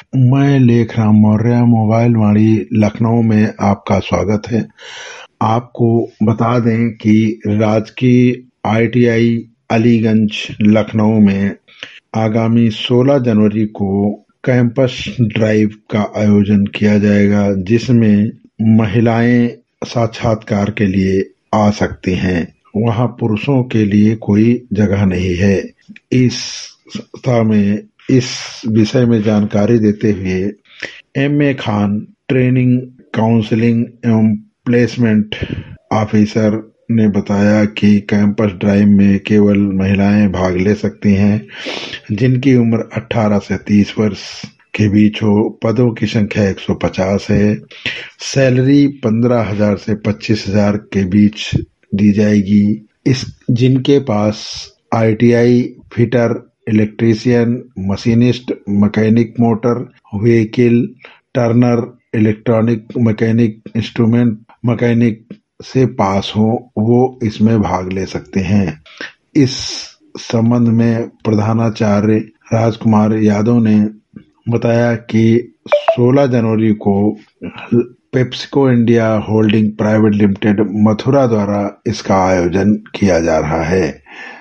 मैं लेखराम मौर्य मोबाइल वाणी लखनऊ में आपका स्वागत है। आपको बता दें कि राजकीय ITI अलीगंज लखनऊ में आगामी 16 जनवरी को कैंपस ड्राइव का आयोजन किया जाएगा, जिसमें महिलाएं साक्षात्कार के लिए आ सकती हैं। वहां पुरुषों के लिए कोई जगह नहीं है। इस सप्ताह में इस विषय में जानकारी देते हुए MA खान ट्रेनिंग काउंसलिंग एवं प्लेसमेंट ऑफिसर ने बताया कि कैंपस ड्राइव में केवल महिलाएं भाग ले सकती हैं जिनकी उम्र 18 से 30 वर्ष के बीच हो। पदों की संख्या 150 है। सैलरी 15,000 से 25,000 के बीच दी जाएगी। जिनके पास ITI fitter, electrician, machinist, mechanic motor vehicle, turner, electronic mechanic, instrument mechanic से पास हो, वो इसमें भाग ले सकते हैं। इस संबंध में प्रधानाचार्य राजकुमार यादव ने बताया कि 16 जनवरी को PepsiCo India holding private limited Mathura द्वारा इसका आयोजन किया जा रहा है।